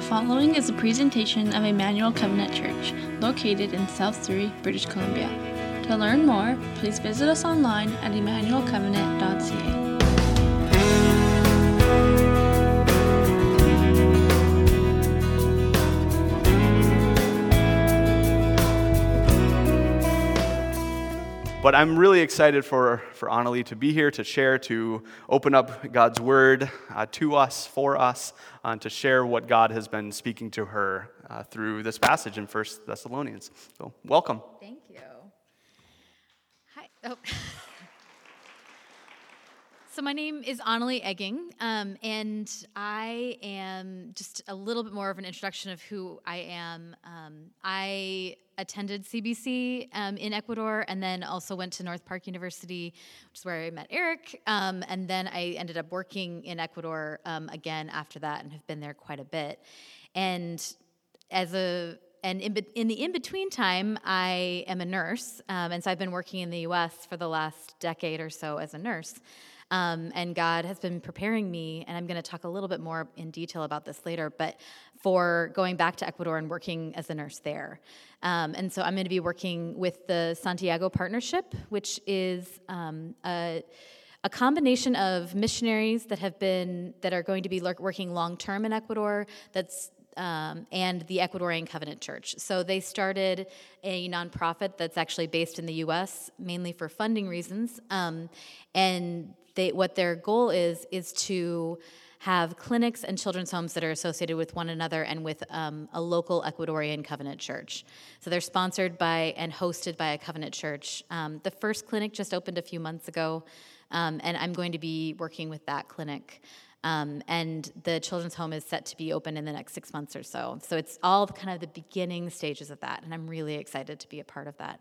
following is a presentation of Emmanuel Covenant Church, located in South Surrey, British Columbia. To learn more, please visit us online at emmanuelcovenant.ca. But I'm really excited for Annalie to be here, to share, to open up God's Word to us, for us, to share what God has been speaking to her through this passage in 1 Thessalonians. So, welcome. Thank you. Hi. Oh. So my name is Annalie Egging, and I am just a little bit more of an introduction of who I am. I attended CBC in Ecuador, and then also went to North Park University, which is where I met Eric, and then I ended up working in Ecuador again after that, and have been there quite a bit. And in the in-between time, I am a nurse, and so I've been working in the U.S. for the last decade or so as a nurse. And God has been preparing me, and I'm going to talk a little bit more in detail about this later, but for going back to Ecuador and working as a nurse there. And so I'm going to be working with the Santiago Partnership, which is a combination of missionaries that are going to be working long-term in Ecuador, and the Ecuadorian Covenant Church. So they started a nonprofit that's actually based in the U.S., mainly for funding reasons, and what their goal is to have clinics and children's homes that are associated with one another and with a local Ecuadorian Covenant Church. So they're sponsored by and hosted by a Covenant Church. The first clinic just opened a few months ago, and I'm going to be working with that clinic. And the children's home is set to be open in the next 6 months or so. So it's all kind of the beginning stages of that, and I'm really excited to be a part of that.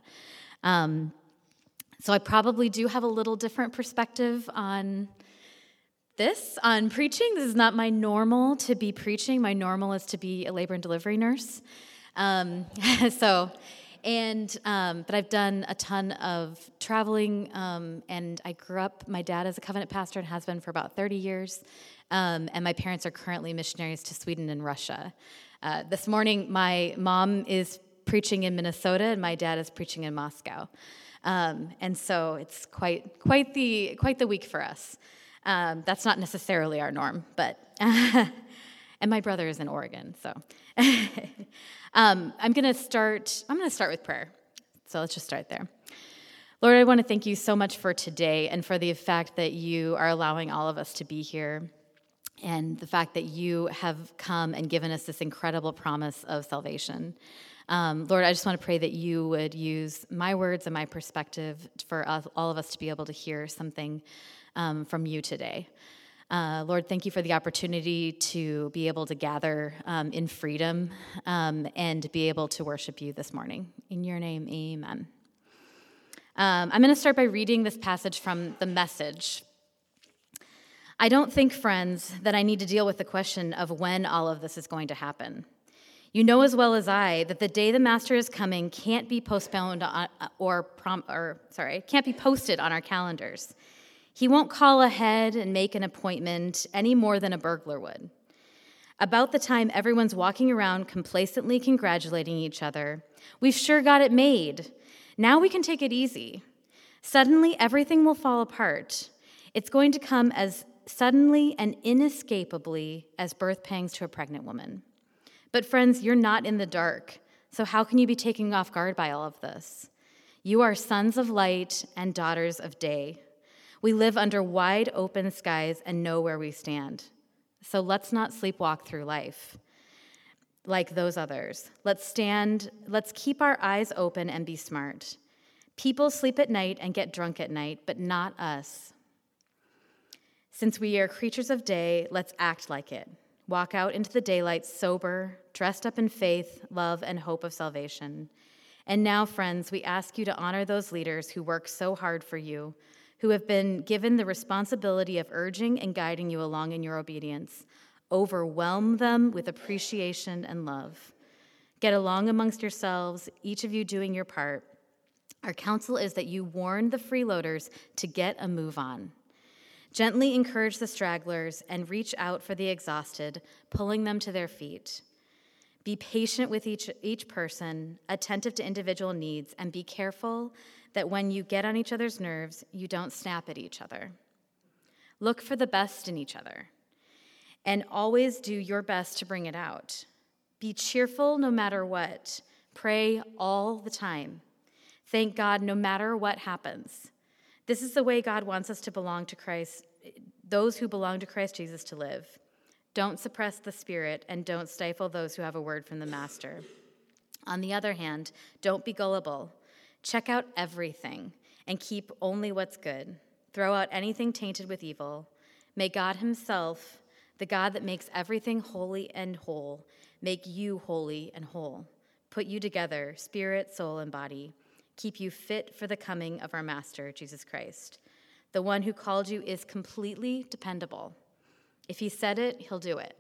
So I probably do have a little different perspective on preaching. This is not my normal to be preaching. My normal is to be a labor and delivery nurse. But I've done a ton of traveling, and I grew up, my dad is a covenant pastor and has been for about 30 years, and my parents are currently missionaries to Sweden and Russia. This morning, my mom is preaching in Minnesota, and my dad is preaching in Moscow. And so it's quite the week for us. That's not necessarily our norm, but and my brother is in Oregon, so I'm going to start with prayer. So let's just start there. Lord, I want to thank you so much for today and for the fact that you are allowing all of us to be here, and the fact that you have come and given us this incredible promise of salvation. Lord, I just want to pray that you would use my words and my perspective for all of us to be able to hear something from you today. Lord, thank you for the opportunity to be able to gather in freedom and be able to worship you this morning. In your name, amen. I'm going to start by reading this passage from the Message. I don't think, friends, that I need to deal with the question of when all of this is going to happen. You know as well as I that the day the Master is coming can't be postponed can't be posted on our calendars. He won't call ahead and make an appointment any more than a burglar would. About the time everyone's walking around complacently congratulating each other, we've sure got it made. Now we can take it easy. Suddenly everything will fall apart. It's going to come as suddenly and inescapably as birth pangs to a pregnant woman. But friends, you're not in the dark, so how can you be taken off guard by all of this? You are sons of light and daughters of day. We live under wide open skies and know where we stand. So let's not sleepwalk through life like those others. Let's keep our eyes open and be smart. People sleep at night and get drunk at night, but not us. Since we are creatures of day, let's act like it. Walk out into the daylight sober, dressed up in faith, love, and hope of salvation. And now, friends, we ask you to honor those leaders who work so hard for you, who have been given the responsibility of urging and guiding you along in your obedience. Overwhelm them with appreciation and love. Get along amongst yourselves, each of you doing your part. Our counsel is that you warn the freeloaders to get a move on. Gently encourage the stragglers and reach out for the exhausted, pulling them to their feet. Be patient with each person, attentive to individual needs, and be careful that when you get on each other's nerves, you don't snap at each other. Look for the best in each other, and always do your best to bring it out. Be cheerful no matter what. Pray all the time. Thank God no matter what happens. This is the way God wants us to belong to Christ, those who belong to Christ Jesus to live. Don't suppress the Spirit, and don't stifle those who have a word from the Master. On the other hand, don't be gullible. Check out everything and keep only what's good. Throw out anything tainted with evil. May God himself, the God that makes everything holy and whole, make you holy and whole. Put you together, spirit, soul, and body. Keep you fit for the coming of our Master, Jesus Christ. The one who called you is completely dependable. If he said it, he'll do it.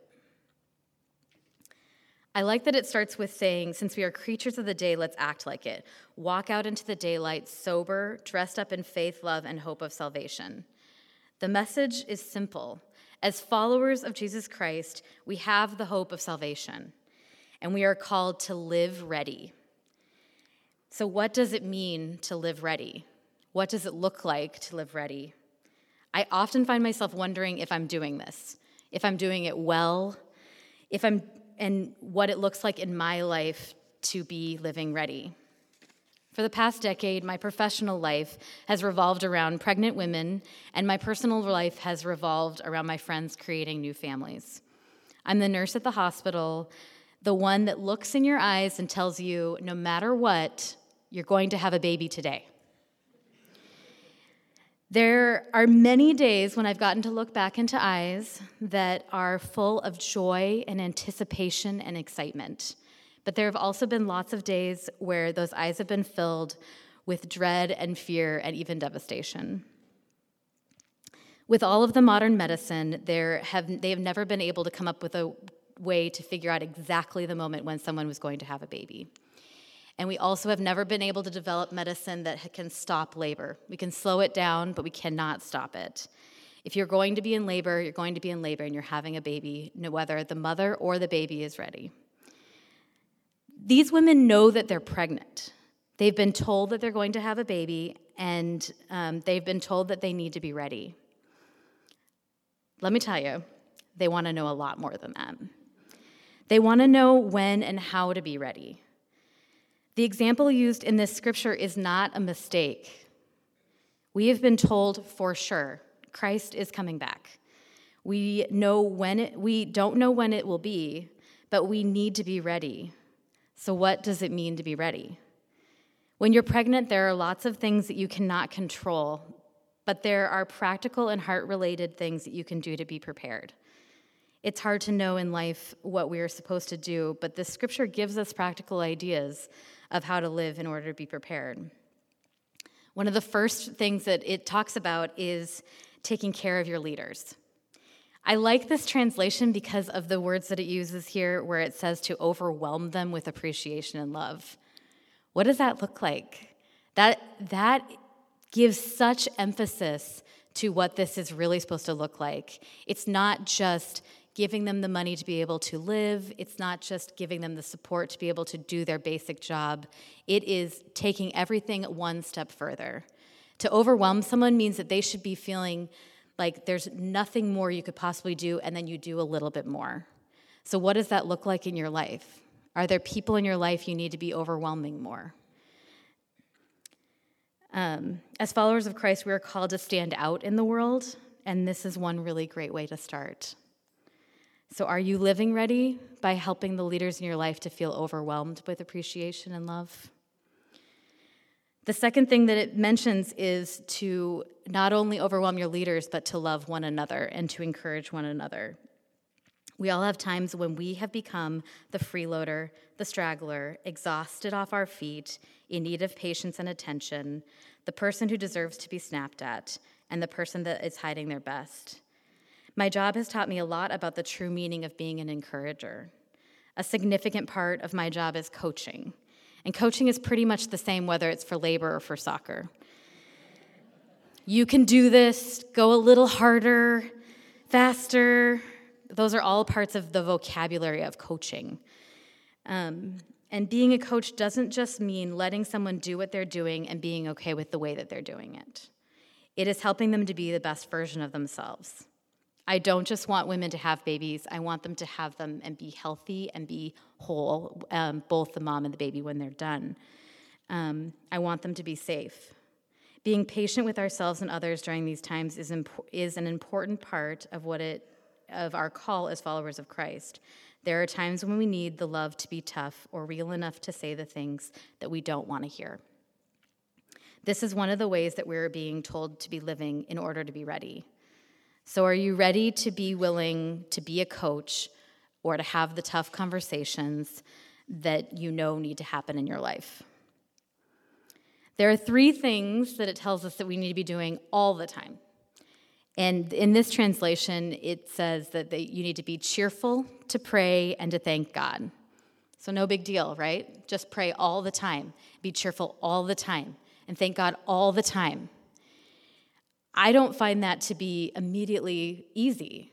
I like that it starts with saying, since we are creatures of the day, let's act like it. Walk out into the daylight sober, dressed up in faith, love, and hope of salvation. The message is simple. As followers of Jesus Christ, we have the hope of salvation, and we are called to live ready. So what does it mean to live ready? What does it look like to live ready? I often find myself wondering if I'm doing this, if I'm doing it well, and what it looks like in my life to be living ready. For the past decade, my professional life has revolved around pregnant women, and my personal life has revolved around my friends creating new families. I'm the nurse at the hospital, the one that looks in your eyes and tells you, no matter what, you're going to have a baby today. There are many days when I've gotten to look back into eyes that are full of joy and anticipation and excitement. But there have also been lots of days where those eyes have been filled with dread and fear and even devastation. With all of the modern medicine, they have never been able to come up with a way to figure out exactly the moment when someone was going to have a baby. And we also have never been able to develop medicine that can stop labor. We can slow it down, but we cannot stop it. If you're going to be in labor, you're going to be in labor and you're having a baby, whether the mother or the baby is ready. These women know that they're pregnant. They've been told that they're going to have a baby, and they've been told that they need to be ready. Let me tell you, they want to know a lot more than that. They want to know when and how to be ready. The example used in this scripture is not a mistake. We have been told for sure Christ is coming back. We don't know when it will be, but we need to be ready. So what does it mean to be ready? When you're pregnant, there are lots of things that you cannot control, but there are practical and heart-related things that you can do to be prepared. It's hard to know in life what we are supposed to do, but this scripture gives us practical ideas of how to live in order to be prepared. One of the first things that it talks about is taking care of your leaders. I like this translation because of the words that it uses here where it says to overwhelm them with appreciation and love. What does that look like? That gives such emphasis to what this is really supposed to look like. It's not just giving them the money to be able to live. It's not just giving them the support to be able to do their basic job. It is taking everything one step further. To overwhelm someone means that they should be feeling like there's nothing more you could possibly do, and then you do a little bit more. So what does that look like in your life? Are there people in your life you need to be overwhelming more? As followers of Christ, we are called to stand out in the world, and this is one really great way to start. So are you living ready by helping the leaders in your life to feel overwhelmed with appreciation and love? The second thing that it mentions is to not only overwhelm your leaders, but to love one another and to encourage one another. We all have times when we have become the freeloader, the straggler, exhausted off our feet, in need of patience and attention, the person who deserves to be snapped at, and the person that is hiding their best. My job has taught me a lot about the true meaning of being an encourager. A significant part of my job is coaching. And coaching is pretty much the same whether it's for labor or for soccer. You can do this, go a little harder, faster. Those are all parts of the vocabulary of coaching. And being a coach doesn't just mean letting someone do what they're doing and being okay with the way that they're doing it. It is helping them to be the best version of themselves. I don't just want women to have babies. I want them to have them and be healthy and be whole, both the mom and the baby when they're done. I want them to be safe. Being patient with ourselves and others during these times is an important part of of our call as followers of Christ. There are times when we need the love to be tough or real enough to say the things that we don't want to hear. This is one of the ways that we're being told to be living in order to be ready. So are you ready to be willing to be a coach or to have the tough conversations that you know need to happen in your life? There are 3 things that it tells us that we need to be doing all the time. And in this translation, it says that you need to be cheerful, to pray, and to thank God. So no big deal, right? Just pray all the time. Be cheerful all the time. And thank God all the time. I don't find that to be immediately easy.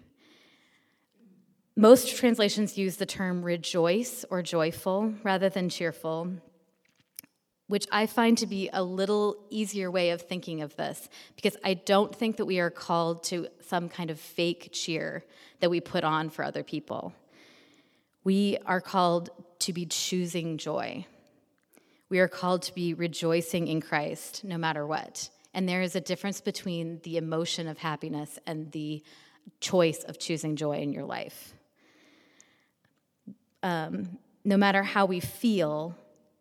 Most translations use the term rejoice or joyful rather than cheerful, which I find to be a little easier way of thinking of this, because I don't think that we are called to some kind of fake cheer that we put on for other people. We are called to be choosing joy. We are called to be rejoicing in Christ no matter what. And there is a difference between the emotion of happiness and the choice of choosing joy in your life. No matter how we feel,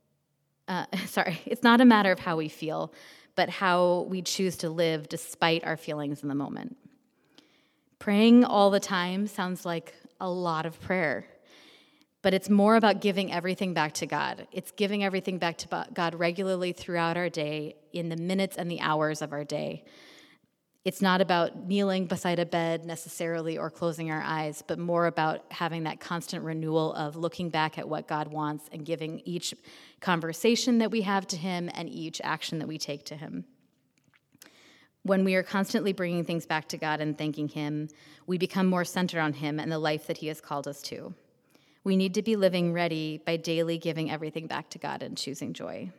it's not a matter of how we feel, but how we choose to live despite our feelings in the moment. Praying all the time sounds like a lot of prayer, but it's more about giving everything back to God. It's giving everything back to God regularly throughout our day, in the minutes and the hours of our day. It's not about kneeling beside a bed necessarily or closing our eyes, but more about having that constant renewal of looking back at what God wants and giving each conversation that we have to him and each action that we take to him. When we are constantly bringing things back to God and thanking him, we become more centered on him and the life that he has called us to. We need to be living ready by daily giving everything back to God and choosing joy.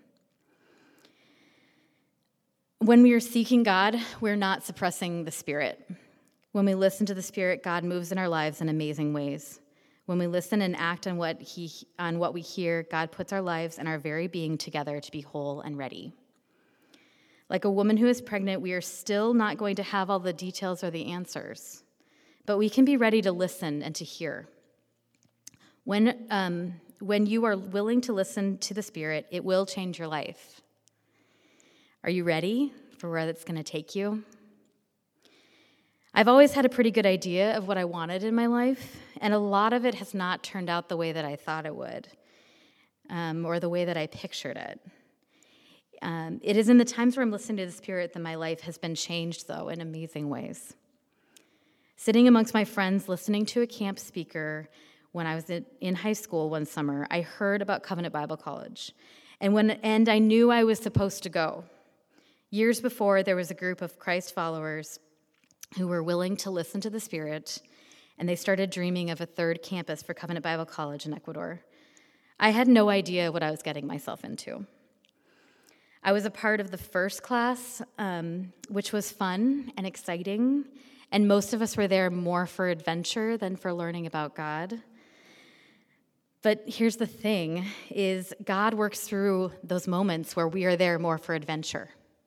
When we are seeking God, we're not suppressing the Spirit. When we listen to the Spirit, God moves in our lives in amazing ways. When we listen and act on what we hear, God puts our lives and our very being together to be whole and ready. Like a woman who is pregnant, we are still not going to have all the details or the answers, but we can be ready to listen and to hear. When you are willing to listen to the Spirit, it will change your life. Are you ready for where that's going to take you? I've always had a pretty good idea of what I wanted in my life, and a lot of it has not turned out the way that I thought it would, or the way that I pictured it. It is in the times where I'm listening to the Spirit that my life has been changed, though, in amazing ways. Sitting amongst my friends, listening to a camp speaker when I was in high school one summer, I heard about Covenant Bible College, and I knew I was supposed to go. Years before, there was a group of Christ followers who were willing to listen to the Spirit, and they started dreaming of a 3rd campus for Covenant Bible College in Ecuador. I had no idea what I was getting myself into. I was a part of the first class, which was fun and exciting, and most of us were there more for adventure than for learning about God. But here's the thing, is God works through those moments where we are there more for adventure.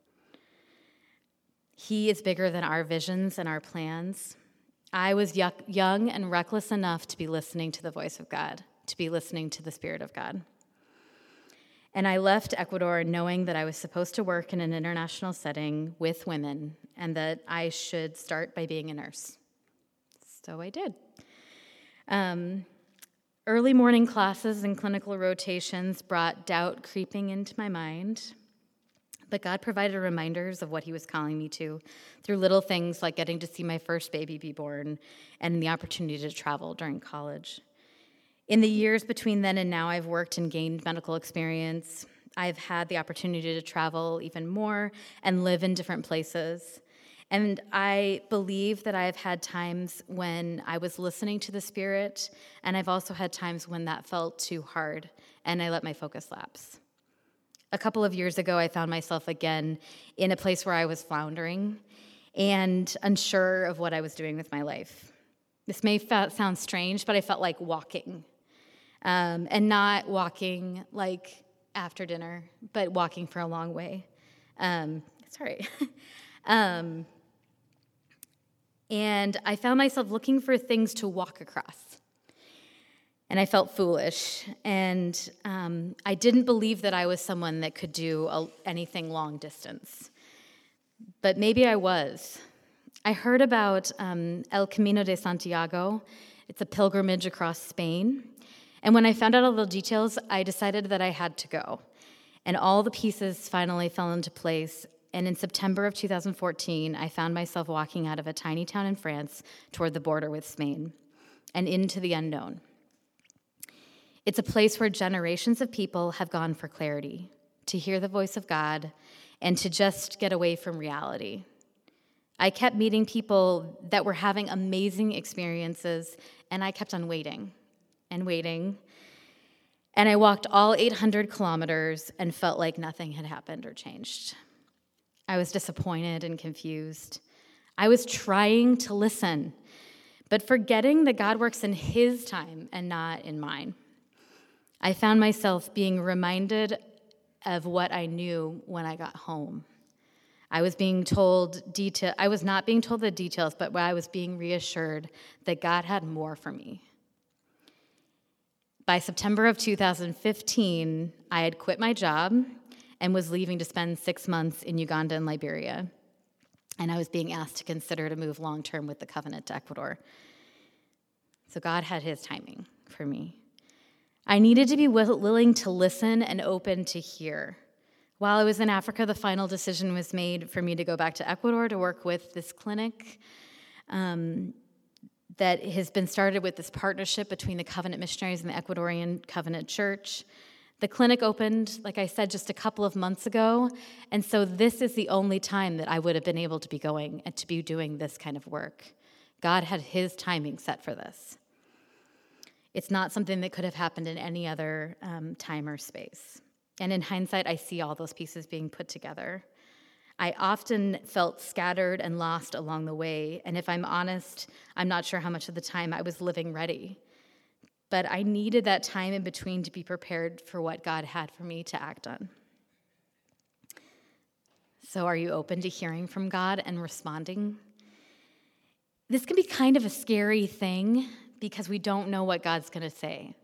He is bigger than our visions and our plans. I was young and reckless enough to be listening to the voice of God, to be listening to the Spirit of God. And I left Ecuador knowing that I was supposed to work in an international setting with women and that I should start by being a nurse. So I did. Early morning classes and clinical rotations brought doubt creeping into my mind. But God provided reminders of what he was calling me to through little things like getting to see my first baby be born and the opportunity to travel during college. In the years between then and now, I've worked and gained medical experience. I've had the opportunity to travel even more and live in different places. And I believe that I have had times when I was listening to the Spirit, and I've also had times when that felt too hard, and I let my focus lapse. A couple of years ago, I found myself again in a place where I was floundering and unsure of what I was doing with my life. This may sound strange, but I felt like walking, and not walking like after dinner, but walking for a long way. Sorry. And I found myself looking for things to walk across. And I felt foolish. And I didn't believe that I was someone that could do anything long distance. But maybe I was. I heard about El Camino de Santiago. It's a pilgrimage across Spain. And when I found out all the details, I decided that I had to go. And all the pieces finally fell into place. And in September of 2014, I found myself walking out of a tiny town in France toward the border with Spain and into the unknown. It's a place where generations of people have gone for clarity, to hear the voice of God, and to just get away from reality. I kept meeting people that were having amazing experiences, and I kept on waiting and waiting. And I walked all 800 kilometers and felt like nothing had happened or changed. I was disappointed and confused. I was trying to listen, but forgetting that God works in His time and not in mine. I found myself being reminded of what I knew when I got home. I was not being told the details, but I was being reassured that God had more for me. By September of 2015, I had quit my job and was leaving to spend 6 months in Uganda and Liberia. And I was being asked to consider to move long-term with the Covenant to Ecuador. So God had His timing for me. I needed to be willing to listen and open to hear. While I was in Africa, the final decision was made for me to go back to Ecuador to work with this clinic that has been started with this partnership between the Covenant missionaries and the Ecuadorian Covenant Church. The clinic opened, like I said, just a couple of months ago, and so this is the only time that I would have been able to be going and to be doing this kind of work. God had His timing set for this. It's not something that could have happened in any other time or space. And in hindsight, I see all those pieces being put together. I often felt scattered and lost along the way, and if I'm honest, I'm not sure how much of the time I was living ready. But I needed that time in between to be prepared for what God had for me to act on. So are you open to hearing from God and responding? This can be kind of a scary thing because we don't know what God's going to say.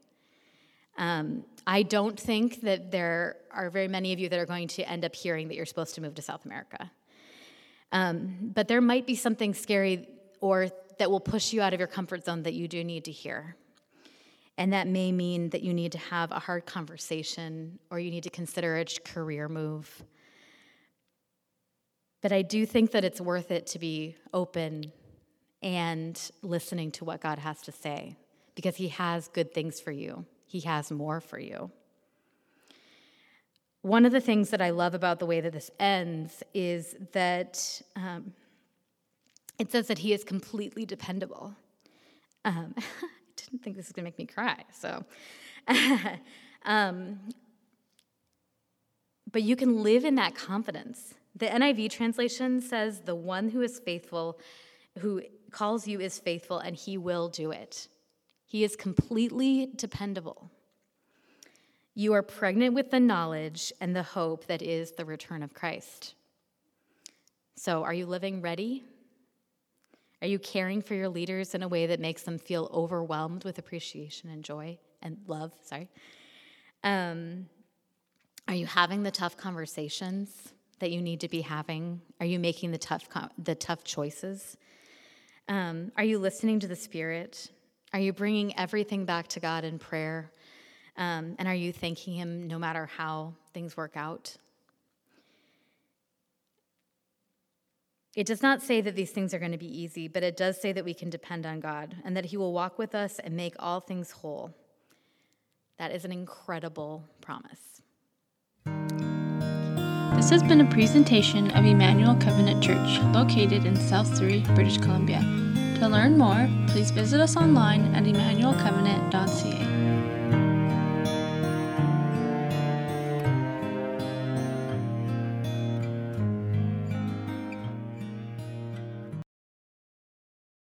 I don't think that there are very many of you that are going to end up hearing that you're supposed to move to South America. But there might be something scary or that will push you out of your comfort zone that you do need to hear. And that may mean that you need to have a hard conversation or you need to consider a career move. But I do think that it's worth it to be open and listening to what God has to say because He has good things for you. He has more for you. One of the things that I love about the way that this ends is that it says that He is completely dependable. I didn't think this was going to make me cry, so. But you can live in that confidence. The NIV translation says, the one who is faithful, who calls you is faithful, and He will do it. He is completely dependable. You are pregnant with the knowledge and the hope that is the return of Christ. So, are you living ready? Are you caring for your leaders in a way that makes them feel overwhelmed with appreciation and joy and love? Are you having the tough conversations that you need to be having? Are you making the tough choices? Are you listening to the Spirit? Are you bringing everything back to God in prayer? And are you thanking Him no matter how things work out? It does not say that these things are going to be easy, but it does say that we can depend on God and that He will walk with us and make all things whole. That is an incredible promise. This has been a presentation of Emmanuel Covenant Church, located in South Surrey, British Columbia. To learn more, please visit us online at emmanuelcovenant.ca.